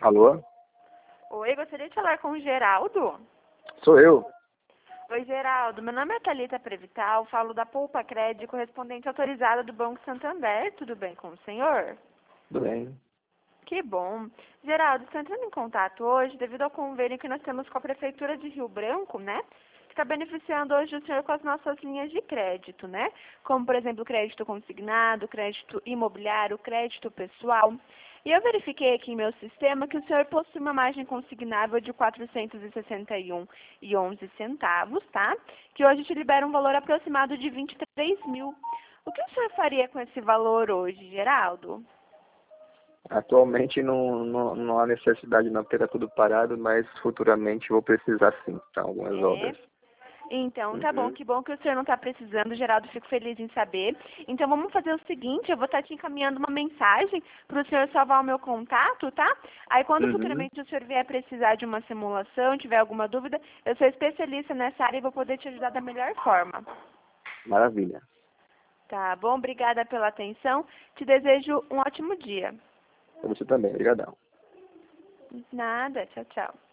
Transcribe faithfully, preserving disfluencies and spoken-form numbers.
Alô? Oi, gostaria de falar com o Geraldo. Sou eu. Oi, Geraldo. Meu nome é Thalita Prevital, falo da Poupa Crédito, correspondente autorizada do Banco Santander. Tudo bem com o senhor? Tudo bem. Que bom. Geraldo, estou entrando em contato hoje devido ao convênio que nós temos com a Prefeitura de Rio Branco, né? Que está beneficiando hoje o senhor com as nossas linhas de crédito, né? Como, por exemplo, crédito consignado, crédito imobiliário, crédito pessoal. E eu verifiquei aqui em meu sistema que o senhor possui uma margem consignável de quatrocentos e sessenta e um e onze centavos, tá? Que hoje te libera um valor aproximado de vinte e três mil. O que o senhor faria com esse valor hoje, Geraldo? Atualmente não, não, não há necessidade não, porque está tudo parado, mas futuramente vou precisar sim, para algumas É. obras. Então, tá bom. Uhum. Que bom que o senhor não está precisando, Geraldo. Fico feliz em saber. Então, vamos fazer o seguinte. Eu vou estar te encaminhando uma mensagem para o senhor salvar o meu contato, tá? Aí, quando Uhum. futuramente o senhor vier precisar de uma simulação, tiver alguma dúvida, eu sou especialista nessa área e vou poder te ajudar da melhor forma. Maravilha. Tá bom? Obrigada pela atenção. Te desejo um ótimo dia. Para você também. Obrigadão. Nada. Tchau, tchau.